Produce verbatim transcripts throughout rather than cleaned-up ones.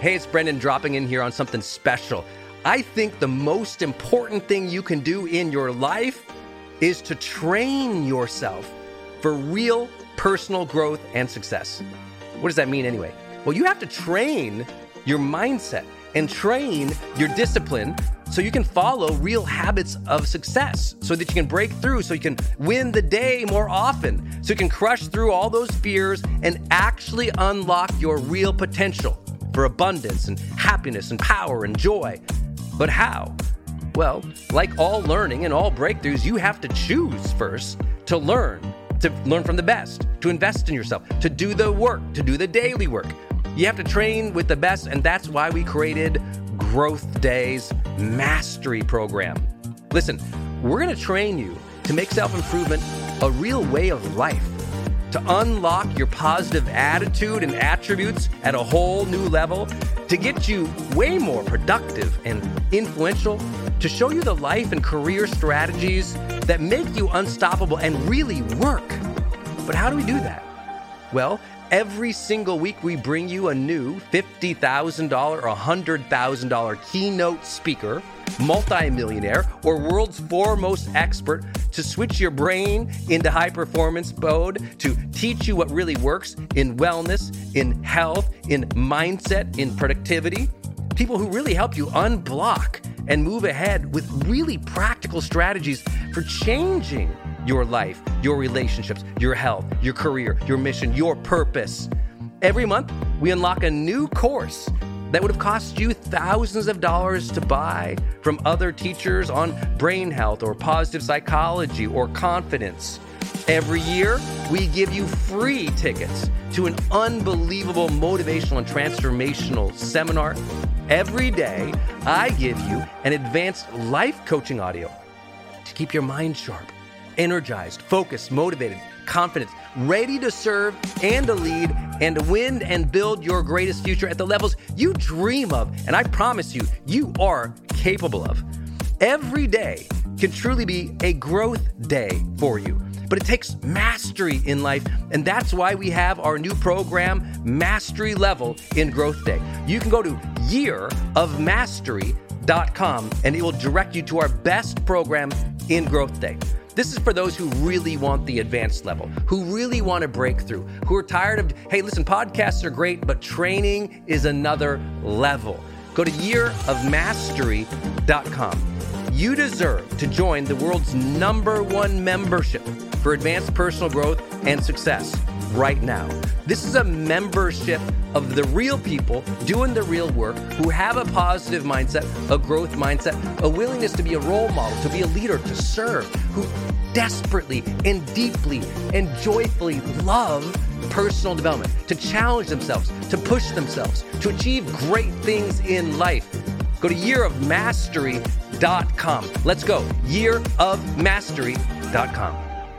Hey, it's Brendan dropping in here on something special. I think the most important thing you can do in your life is to train yourself for real personal growth and success. What does that mean anyway? Well, you have to train your mindset and train your discipline so you can follow real habits of success, so that you can break through, so you can win the day more often, so you can crush through all those fears and actually unlock your real potential for abundance and happiness and power and joy. But how? Well, like all learning and all breakthroughs, you have to choose first to learn, to learn from the best, to invest in yourself, to do the work, to do the daily work. You have to train with the best, and that's why we created Growth Day's Mastery Program. Listen, we're going to train you to make self-improvement a real way of life, to unlock your positive attitude and attributes at a whole new level, to get you way more productive and influential, to show you the life and career strategies that make you unstoppable and really work. But how do we do that? Well, every single week we bring you a new fifty thousand dollars or one hundred thousand dollars keynote speaker, multimillionaire, or world's foremost expert to switch your brain into high performance mode, to teach you what really works in wellness, in health, in mindset, in productivity. People who really help you unblock and move ahead with really practical strategies for changing your life, your relationships, your health, your career, your mission, your purpose. Every month, we unlock a new course that would have cost you thousands of dollars to buy from other teachers on brain health or positive psychology or confidence. Every year, we give you free tickets to an unbelievable motivational and transformational seminar. Every day, I give you an advanced life coaching audio to keep your mind sharp, energized, focused, motivated, confident, ready to serve and to lead and to win and build your greatest future at the levels you dream of. And I promise you, you are capable of. Every day can truly be a growth day for you. But it takes mastery in life, and that's why we have our new program, Mastery Level in Growth Day. You can go to year of mastery dot com, and it will direct you to our best program in Growth Day. This is for those who really want the advanced level, who really want to break through, who are tired of, hey, listen, podcasts are great, but training is another level. Go to year of mastery dot com. You deserve to join the world's number one membership for advanced personal growth and success right now. This is a membership of the real people doing the real work, who have a positive mindset, a growth mindset, a willingness to be a role model, to be a leader, to serve, who desperately and deeply and joyfully love personal development, to challenge themselves, to push themselves, to achieve great things in life. Go to year of mastery dot com. Let's go. year of mastery dot com.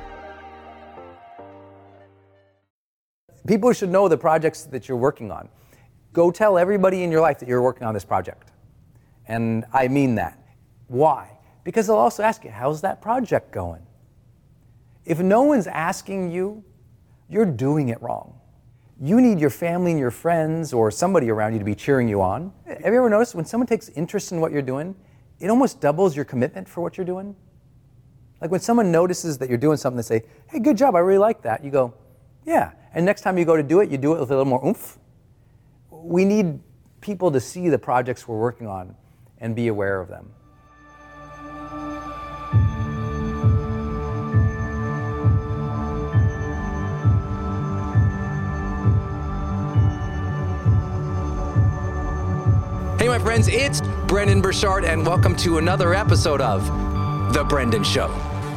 People should know the projects that you're working on. Go tell everybody in your life that you're working on this project. And I mean that. Why? Because they'll also ask you, how's that project going? If no one's asking you, you're doing it wrong. You need your family and your friends or somebody around you to be cheering you on. Have you ever noticed when someone takes interest in what you're doing, it almost doubles your commitment for what you're doing? Like when someone notices that you're doing something, they say, hey, good job, I really like that. You go, yeah. And next time you go to do it, you do it with a little more oomph. We need people to see the projects we're working on and be aware of them. Hey, my friends, it's Brendon Burchard, and welcome to another episode of The Brendan Show.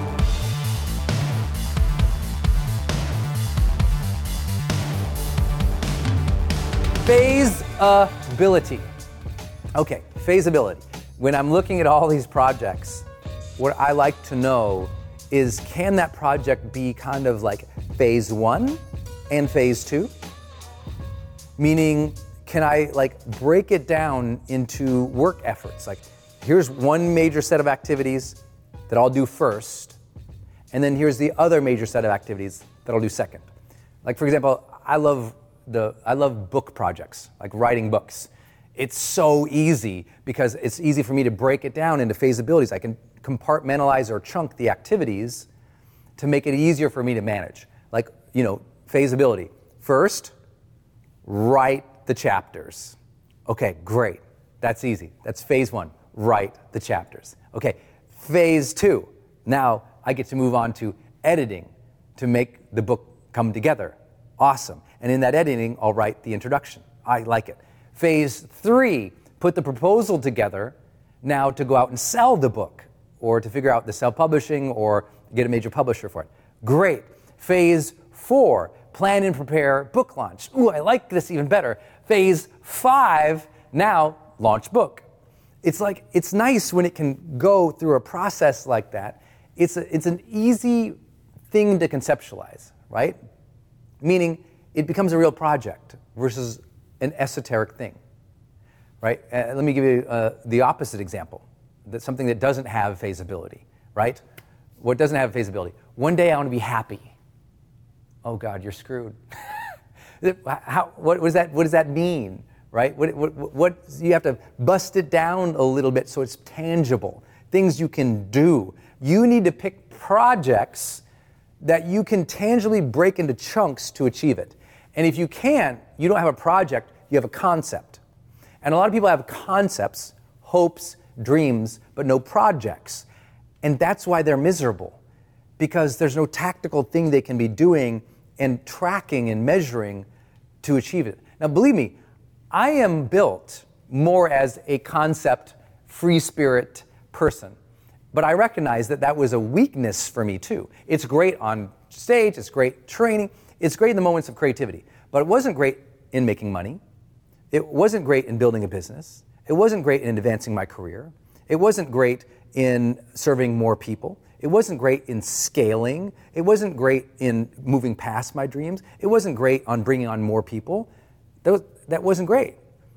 Phaseability. Okay, phaseability. When I'm looking at all these projects, what I like to know is, can that project be kind of like phase one and phase two? Meaning, can I like break it down into work efforts? Like, here's one major set of activities that I'll do first, and then here's the other major set of activities that I'll do second. Like, for example, I love the I love book projects, like writing books. It's so easy because it's easy for me to break it down into phasabilities. I can compartmentalize or chunk the activities to make it easier for me to manage. Like, you know, phasability. First, write the chapters. Okay, great. That's easy. That's phase one. Write the chapters. Okay, phase two. Now I get to move on to editing to make the book come together. Awesome. And in that editing, I'll write the introduction. I like it. Phase three, put the proposal together now to go out and sell the book or to figure out the self-publishing or get a major publisher for it. Great. Phase four, plan and prepare book launch. Ooh, I like this even better. Phase five, now launch book. It's like, it's nice when it can go through a process like that. It's a, it's an easy thing to conceptualize, right? Meaning it becomes a real project versus an esoteric thing, right? Uh, let me give you uh, the opposite example. That's something that doesn't have phasability, right? What doesn't have phasability? One day I want to be happy. Oh God, you're screwed. How, what, what, does that, what does that mean, right? What, what, what, you have to bust it down a little bit so it's tangible, things you can do. You need to pick projects that you can tangibly break into chunks to achieve it. And if you can't, you don't have a project, you have a concept. And a lot of people have concepts, hopes, dreams, but no projects. And that's why they're miserable, because there's no tactical thing they can be doing and tracking and measuring to achieve it. Now, believe me, I am built more as a concept, free spirit person. But I recognize that that was a weakness for me too. It's great on stage, it's great training, it's great in the moments of creativity. But it wasn't great in making money. It wasn't great in building a business. It wasn't great in advancing my career. It wasn't great in serving more people. It wasn't great in scaling. It wasn't great in moving past my dreams. It wasn't great on bringing on more people. That, was, that wasn't great.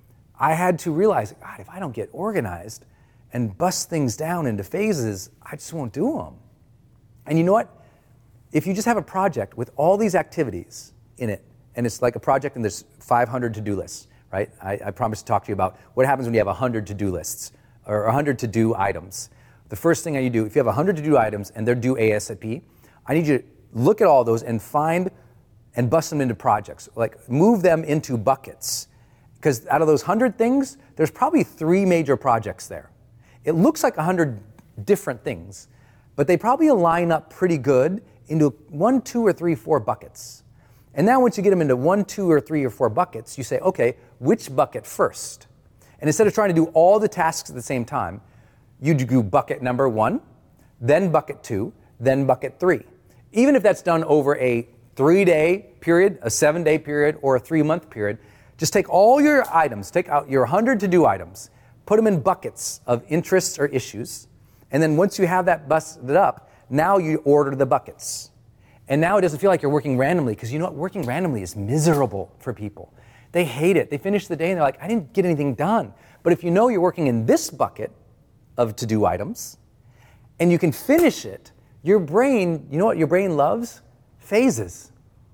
I had to realize, God, if I don't get organized and bust things down into phases, I just won't do them. And you know what? If you just have a project with all these activities in it, and it's like a project and there's five hundred to-do lists, right? I, I promised to talk to you about what happens when you have one hundred to-do lists or one hundred to-do items. The first thing that you do, if you have one hundred to-do items and they're due ASAP, I need you to look at all those and find and bust them into projects. Like move them into buckets. Because out of those one hundred things, there's probably three major projects there. It looks like one hundred different things, but they probably line up pretty good into one, two, or three, four buckets. And now once you get them into one, two, or three, or four buckets, you say, okay, which bucket first? And instead of trying to do all the tasks at the same time, you do bucket number one, then bucket two, then bucket three. Even if that's done over a three-day period, a seven-day period, or a three-month period, just take all your items, take out your one hundred to-do items, put them in buckets of interests or issues, and then once you have that busted up, now you order the buckets. And now it doesn't feel like you're working randomly, because you know what? Working randomly is miserable for people. They hate it. They finish the day and they're like, I didn't get anything done. But if you know you're working in this bucket of to-do items, and you can finish it, your brain, you know what your brain loves? Phases.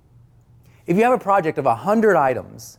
If you have a project of one hundred items,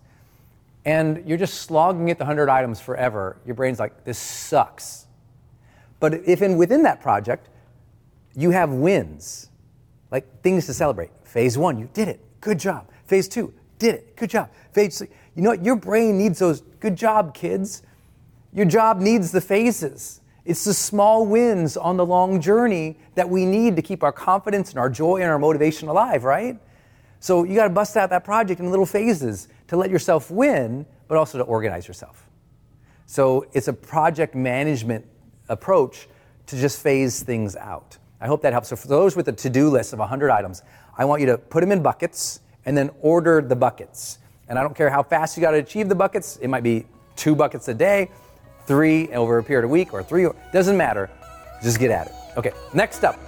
and you're just slogging at the one hundred items forever, your brain's like, this sucks. But if in within that project, you have wins, like things to celebrate. Phase one, you did it, good job. Phase two, did it, good job. Phase three, you know what, your brain needs those, good job, kids. Your job needs the phases. It's the small wins on the long journey that we need to keep our confidence and our joy and our motivation alive, right? So you got to bust out that project in little phases to let yourself win, but also to organize yourself. So it's a project management approach to just phase things out. I hope that helps. So for those with a to-do list of one hundred items, I want you to put them in buckets and then order the buckets. And I don't care how fast you got to achieve the buckets. It might be two buckets a day, three over a period of a week, or three. Doesn't matter. Just get at it. Okay, next up.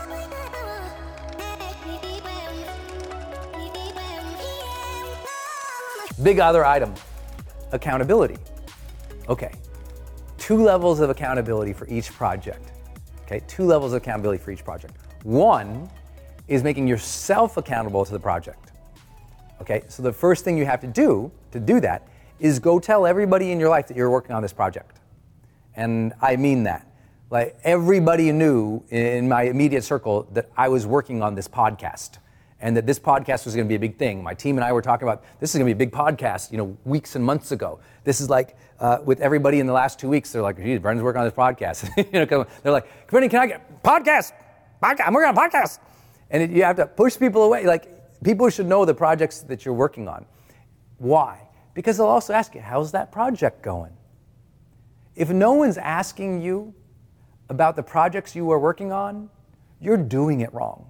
Big other item, accountability. Okay, two levels of accountability for each project. Okay, two levels of accountability for each project. One is making yourself accountable to the project. Okay, so the first thing you have to do to do that is go tell everybody in your life that you're working on this project. And I mean that. Like, everybody knew in my immediate circle that I was working on this podcast and that this podcast was going to be a big thing. My team and I were talking about, this is going to be a big podcast, you know, weeks and months ago. This is like, uh, with everybody in the last two weeks, they're like, geez, Brendan's working on this podcast. you know, they're like, Brendan, can I get podcast? podcast? I'm working on a podcast. And it, you have to push people away. Like, people should know the projects that you're working on. Why? Because they'll also ask you, how's that project going? If no one's asking you about the projects you are working on, you're doing it wrong.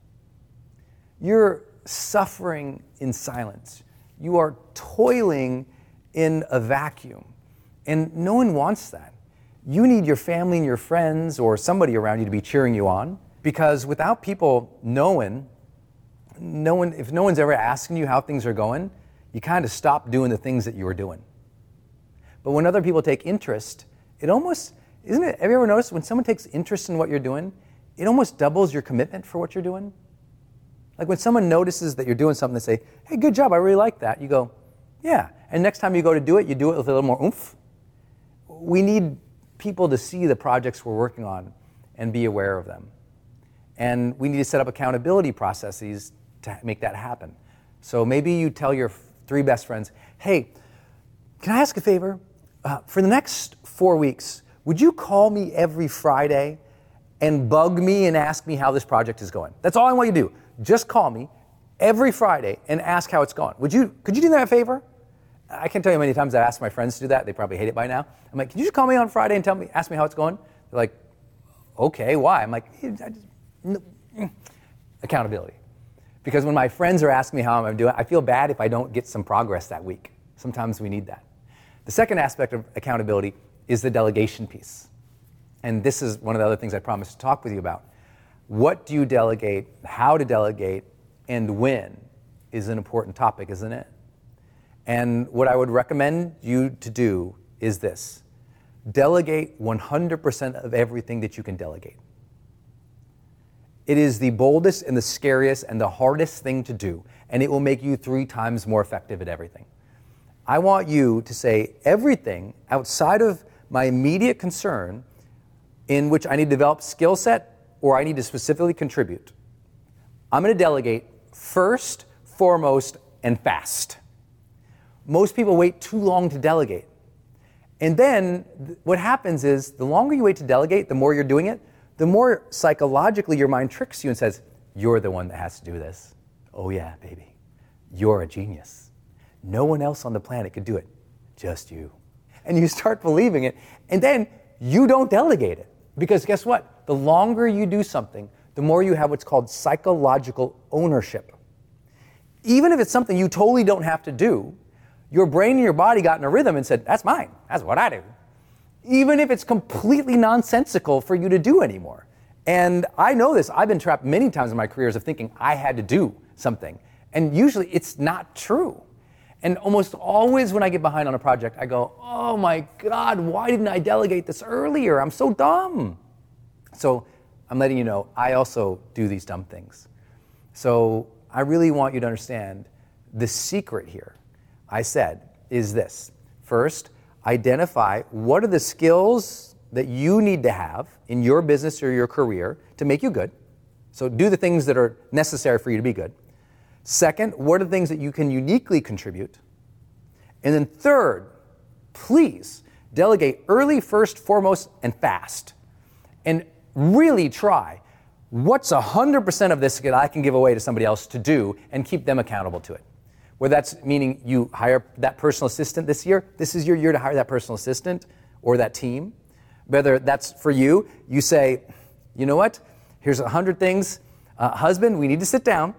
You're suffering in silence. You are toiling in a vacuum. And no one wants that. You need your family and your friends or somebody around you to be cheering you on, because without people knowing, no one, if no one's ever asking you how things are going, you kind of stop doing the things that you were doing. But when other people take interest, it almost, isn't it, have you ever noticed when someone takes interest in what you're doing, it almost doubles your commitment for what you're doing? Like when someone notices that you're doing something, they say, hey, good job, I really like that. You go, yeah. And next time you go to do it, you do it with a little more oomph. We need people to see the projects we're working on and be aware of them. And we need to set up accountability processes to make that happen. So maybe you tell your three best friends, hey, can I ask a favor? Uh, for the next four weeks, would you call me every Friday and bug me and ask me how this project is going? That's all I want you to do. Just call me every Friday and ask how it's going. Would you, could you do that a favor? I can't tell you how many times I've asked my friends to do that. They probably hate it by now. I'm like, can you just call me on Friday and tell me, ask me how it's going? They're like, okay, why? I'm like, I just, no. Accountability. Because when my friends are asking me how I'm doing, I feel bad if I don't get some progress that week. Sometimes we need that. The second aspect of accountability is the delegation piece. And this is one of the other things I promised to talk with you about. What do you delegate, how to delegate, and when is an important topic, isn't it? And what I would recommend you to do is this. Delegate one hundred percent of everything that you can delegate. It is the boldest and the scariest and the hardest thing to do, and it will make you three times more effective at everything. I want you to say everything outside of my immediate concern in which I need to develop skill set or I need to specifically contribute. I'm going to delegate first, foremost, and fast. Most people wait too long to delegate. And then th- what happens is the longer you wait to delegate, the more you're doing it, the more psychologically your mind tricks you and says, you're the one that has to do this. Oh yeah, baby. You're a genius. No one else on the planet could do it. Just you. And you start believing it. And then you don't delegate it. Because guess what? The longer you do something, the more you have what's called psychological ownership. Even if it's something you totally don't have to do, your brain and your body got in a rhythm and said, that's mine. That's what I do. Even if it's completely nonsensical for you to do anymore. And I know this. I've been trapped many times in my careers of thinking I had to do something. And usually it's not true. And almost always when I get behind on a project, I go, oh my God, why didn't I delegate this earlier? I'm so dumb. So I'm letting you know, I also do these dumb things. So I really want you to understand the secret here, I said, is this. First, identify what are the skills that you need to have in your business or your career to make you good. So do the things that are necessary for you to be good. Second, what are the things that you can uniquely contribute? And then third, please delegate early, first, foremost, and fast. And really try, what's one hundred percent of this that I can give away to somebody else to do and keep them accountable to it? Whether that's meaning you hire that personal assistant this year, this is your year to hire that personal assistant or that team. Whether that's for you, you say, you know what, here's one hundred things. Uh, husband, we need to sit down,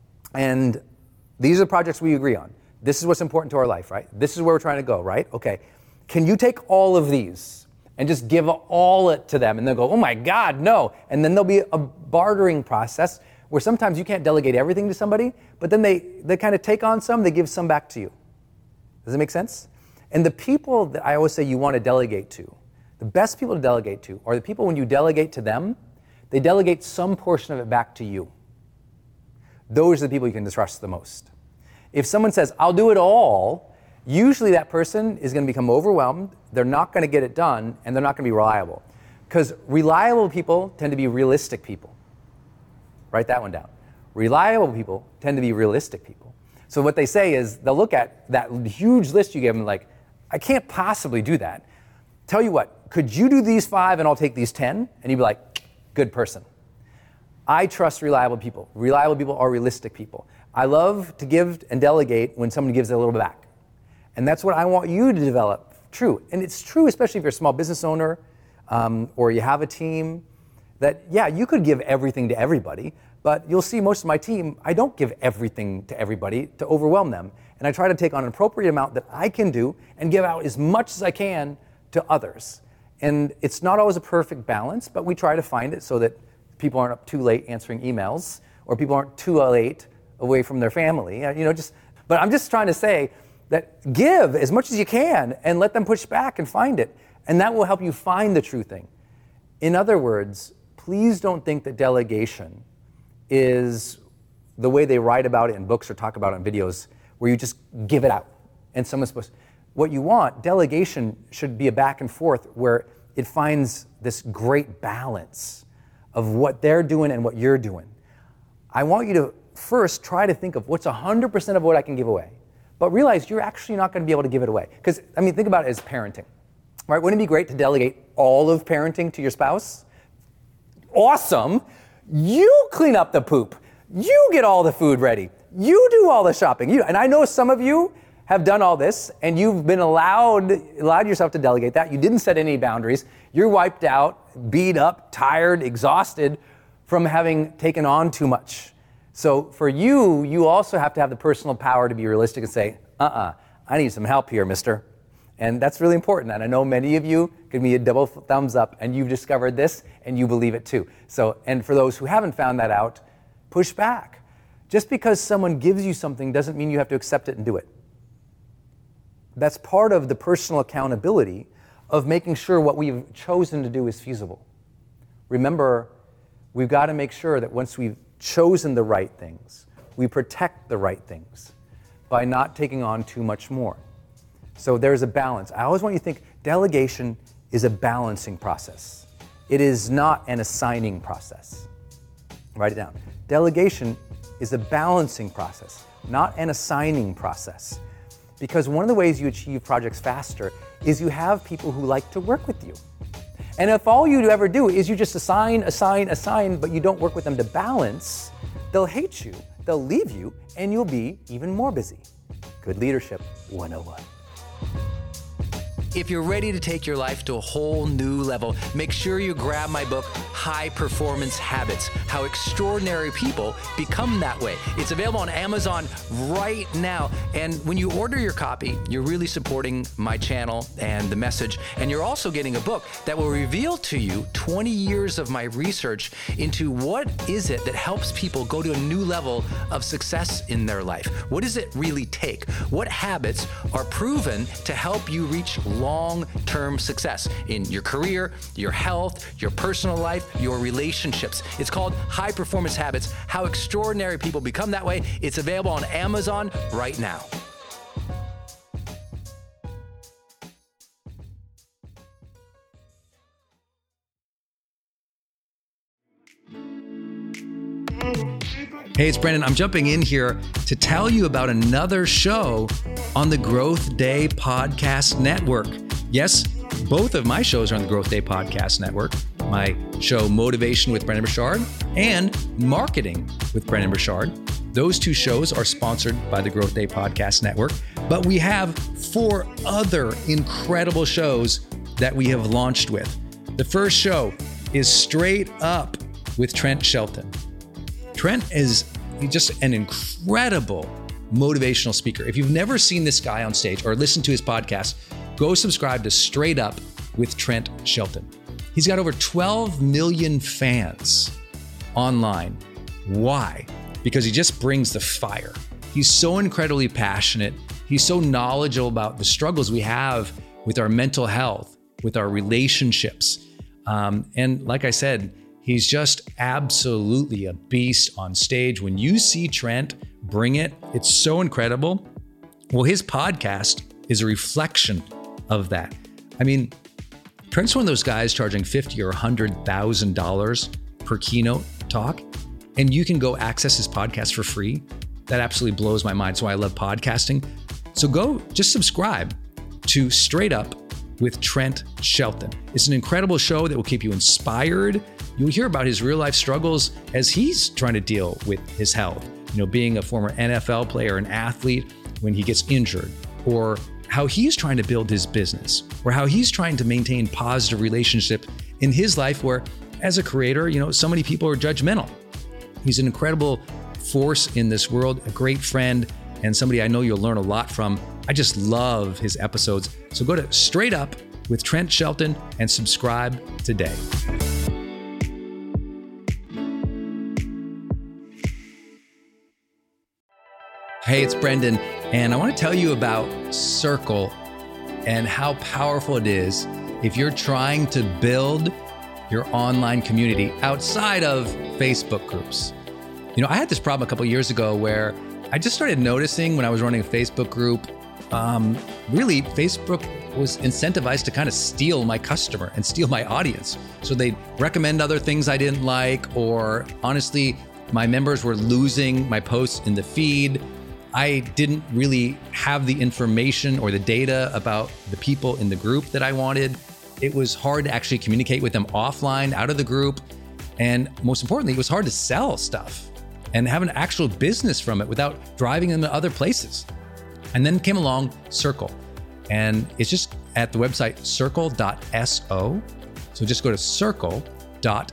and these are the projects we agree on. This is what's important to our life, right? This is where we're trying to go, right? Okay, can you take all of these and just give all it to them? And they'll go, oh my God, no. And then there'll be a bartering process where sometimes you can't delegate everything to somebody, but then they, they kind of take on some, they give some back to you. Does it make sense? And the people that I always say you want to delegate to, the best people to delegate to are the people when you delegate to them, they delegate some portion of it back to you. Those are the people you can trust the most. If someone says, I'll do it all, usually that person is going to become overwhelmed, they're not going to get it done, and they're not going to be reliable. Because reliable people tend to be realistic people. Write that one down. Reliable people tend to be realistic people. So what they say is, they'll look at that huge list you give them like, I can't possibly do that. Tell you what, could you do these five and I'll take these ten? And you'd be like, good person. I trust reliable people. Reliable people are realistic people. I love to give and delegate when someone gives a little bit back. And that's what I want you to develop. True. And it's true, especially if you're a small business owner um, or you have a team, that, yeah, you could give everything to everybody, but you'll see most of my team, I don't give everything to everybody to overwhelm them. And I try to take on an appropriate amount that I can do and give out as much as I can to others. And it's not always a perfect balance, but we try to find it so that people aren't up too late answering emails, or people aren't too late away from their family. You know, just. But I'm just trying to say that give as much as you can and let them push back and find it. And that will help you find the true thing. In other words, please don't think that delegation is the way they write about it in books or talk about it in videos, where you just give it out and someone's supposed to. What you want, delegation should be a back and forth where it finds this great balance of what they're doing and what you're doing. I want you to first try to think of what's one hundred percent of what I can give away, but realize you're actually not going to be able to give it away. Because, I mean, think about it as parenting, right? Wouldn't it be great to delegate all of parenting to your spouse? Awesome. You clean up the poop. You get all the food ready. You do all the shopping. You, and I know some of you have done all this, and you've been allowed allowed yourself to delegate that. You didn't set any boundaries. You're wiped out, beat up, tired, exhausted from having taken on too much. So for you, you also have to have the personal power to be realistic and say, uh-uh, I need some help here, mister. And that's really important. And I know many of you give me a double thumbs up, and you've discovered this, and you believe it too. So, and for those who haven't found that out, push back. Just because someone gives you something doesn't mean you have to accept it and do it. That's part of the personal accountability of making sure what we've chosen to do is feasible. Remember, we've got to make sure that once we've chosen the right things, we protect the right things by not taking on too much more. So there's a balance. I always want you to think delegation is a balancing process. It is not an assigning process. Write it down. Delegation is a balancing process, not an assigning process. Because one of the ways you achieve projects faster is you have people who like to work with you. And if all you ever do is you just assign, assign, assign, but you don't work with them to balance, they'll hate you, they'll leave you, and you'll be even more busy. Good Leadership one oh one. If you're ready to take your life to a whole new level, make sure you grab my book, High Performance Habits, How Extraordinary People Become That Way. It's available on Amazon right now. And when you order your copy, you're really supporting my channel and the message. And you're also getting a book that will reveal to you twenty years of my research into what is it that helps people go to a new level of success in their life. What does it really take? What habits are proven to help you reach long-term success in your career, your health, your personal life, your relationships? It's called High Performance Habits, How Extraordinary People Become That Way. It's available on Amazon right now. Hey, it's Brendon. I'm jumping in here to tell you about another show on the Growth Day Podcast Network. Yes, both of my shows are on the Growth Day Podcast Network. My show, Motivation with Brendon Burchard, and Marketing with Brendon Burchard. Those two shows are sponsored by the Growth Day Podcast Network, but we have four other incredible shows that we have launched with. The first show is Straight Up with Trent Shelton. Trent is just an incredible motivational speaker. If you've never seen this guy on stage or listened to his podcast, go subscribe to Straight Up with Trent Shelton. He's got over twelve million fans online. Why? Because he just brings the fire. He's so incredibly passionate. He's so knowledgeable about the struggles we have with our mental health, with our relationships. Um, and like I said, he's just absolutely a beast on stage. When you see Trent bring it, it's so incredible. Well, his podcast is a reflection of that. I mean, Trent's one of those guys charging fifty thousand dollars or one hundred thousand dollars per keynote talk, and you can go access his podcast for free. That absolutely blows my mind. That's why I love podcasting. So go just subscribe to Straight Up with Trent Shelton. It's an incredible show that will keep you inspired. You'll hear about his real life struggles as he's trying to deal with his health. You know, being a former N F L player, an athlete, when he gets injured, or how he's trying to build his business, or how he's trying to maintain positive relationship in his life where, as a creator, you know, so many people are judgmental. He's an incredible force in this world, a great friend, and somebody I know you'll learn a lot from. I just love his episodes. So go to Straight Up with Trent Shelton and subscribe today. Hey, it's Brendan, and I want to tell you about Circle and how powerful it is if you're trying to build your online community outside of Facebook groups. You know, I had this problem a couple of years ago where I just started noticing when I was running a Facebook group, um, really Facebook was incentivized to kind of steal my customer and steal my audience. So they'd recommend other things I didn't like, or honestly, my members were losing my posts in the feed. I didn't really have the information or the data about the people in the group that I wanted. It was hard to actually communicate with them offline, out of the group. And most importantly, it was hard to sell stuff and have an actual business from it without driving them to other places. And then came along Circle. And it's just at the website circle dot so. So just go to circle dot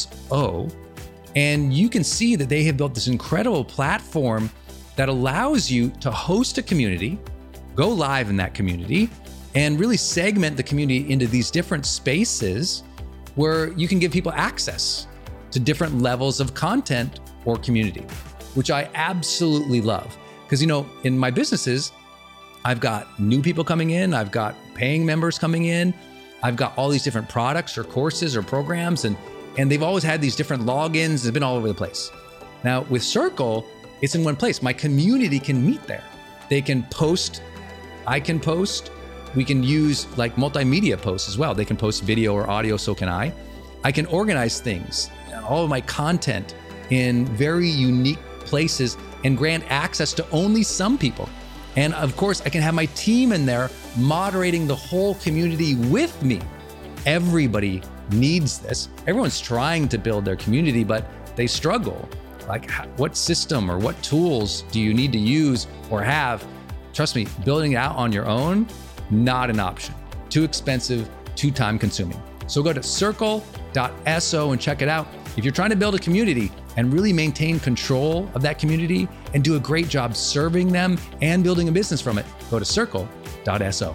so. And you can see that they have built this incredible platform that allows you to host a community, go live in that community, and really segment the community into these different spaces where you can give people access to different levels of content or community, which I absolutely love. Because, you know, in my businesses, I've got new people coming in, I've got paying members coming in, I've got all these different products or courses or programs, and, and they've always had these different logins. It's been all over the place. Now with Circle, it's in one place. My community can meet there. They can post, I can post, we can use like multimedia posts as well. They can post video or audio, so can I. I can organize things, all of my content in very unique places and grant access to only some people. And of course, I can have my team in there moderating the whole community with me. Everybody needs this. Everyone's trying to build their community, but they struggle. Like, what system or what tools do you need to use or have? Trust me, building it out on your own, not an option. Too expensive, too time consuming. So go to circle dot so and check it out. If you're trying to build a community and really maintain control of that community and do a great job serving them and building a business from it, go to circle dot so.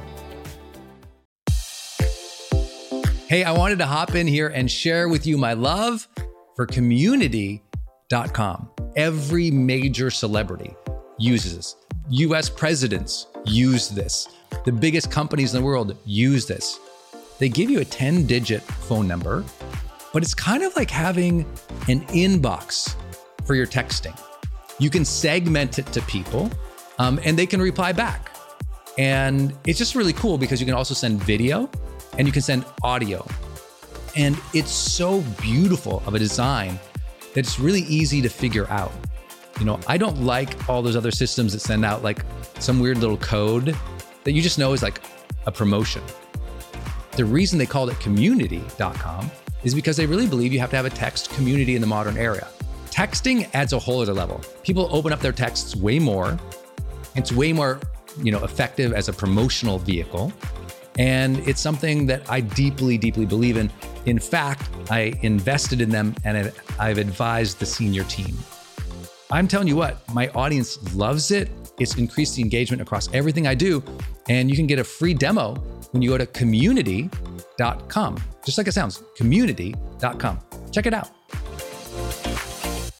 Hey, I wanted to hop in here and share with you my love for community dot com. Every major celebrity uses this. U S presidents use this. The biggest companies in the world use this. They give you a ten digit phone number, but it's kind of like having an inbox for your texting. You can segment it to people, um, and they can reply back. And it's just really cool because you can also send video and you can send audio. And it's so beautiful of a design that it's really easy to figure out. You know, I don't like all those other systems that send out like some weird little code that you just know is like a promotion. The reason they called it community dot com is because they really believe you have to have a text community in the modern era. Texting adds a whole other level. People open up their texts way more. It's way more, you know, effective as a promotional vehicle. And it's something that I deeply, deeply believe in. In fact, I invested in them and I've advised the senior team. I'm telling you what, my audience loves it. It's increased the engagement across everything I do. And you can get a free demo when you go to community dot com. Just like it sounds, community dot com. Check it out.